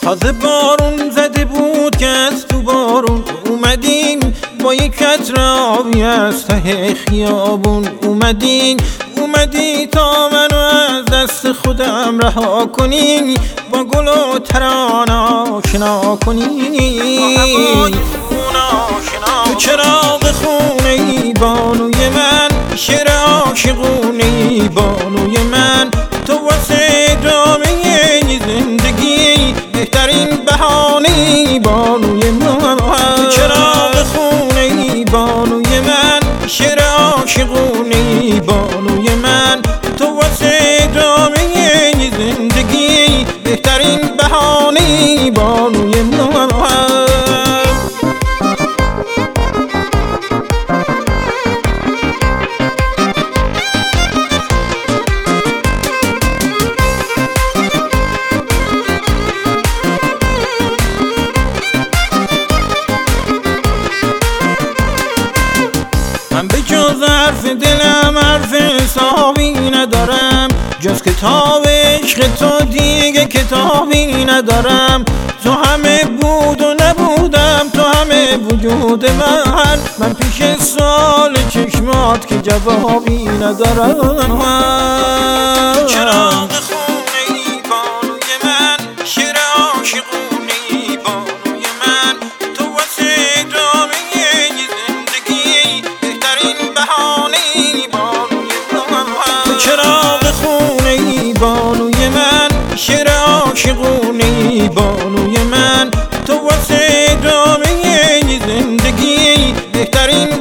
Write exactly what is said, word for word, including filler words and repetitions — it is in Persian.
تازه بارون زده بود که از تو بارون اومدیم، با یک قطره آبی از ته خیابون اومدین. اومدی تا منو از دست خودم رها کنی، با گل و ترانه آشنا کنی. تو چراغ خونه ای بانوی من، شعر عاشقونه ای بانوی من. تو واسه ادامه زندگی بهترین بهانه ای بانوی من. تو چراغ خونه ای بانوی من، شعر عاشقونه ای بانوی من. تو واسه ادامه زندگی بهترین بهانه ای بانوی من. من به جز حرف دلم حرف حسابی ندارم، جز کتاب عشق تو دیگه کتابی ندارم. تو همه بود و نبودم، تو همه وجود من. من پیش سوال چشمات که جوابی ندارم. چراغ خونه ای بانوی من، شعر عاشقونه ای بانوی من. تو واسه ادامه زندگی بهترین بهانه ای بانوی من. تو چراغ خونه ای بانوی من، شعر عاشقونه ای بانوی من. تو واسه ادامه زندگی بهترین